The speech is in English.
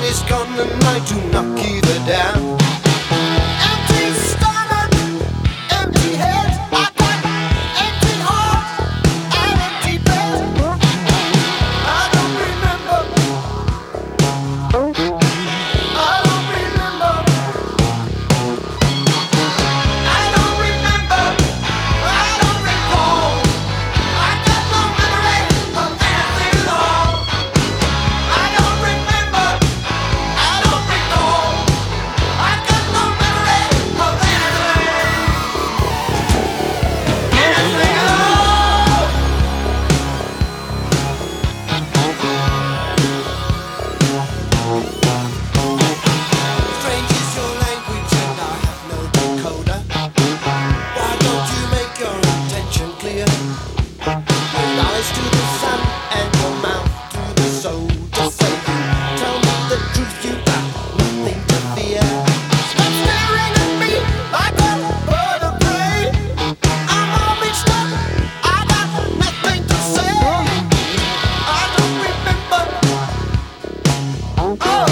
is gone and I do not keep it down. Empty stomach, empty head. I got empty heart and empty bed. I don't remember. I don't remember. I don't remember. I don't recall. I got no memory of anything at all. I don't remember. I don't recall. I got no memory of anything at all. Strange is your language and I have no decoder. Why don't you make your intention clear? With eyes to the sun and your mouth to the soul. Just say you tell me the truth, you got nothing to fear. Stop staring at me like a bird of prey. I'm all mixed up, I got nothing to say. I don't remember. Oh.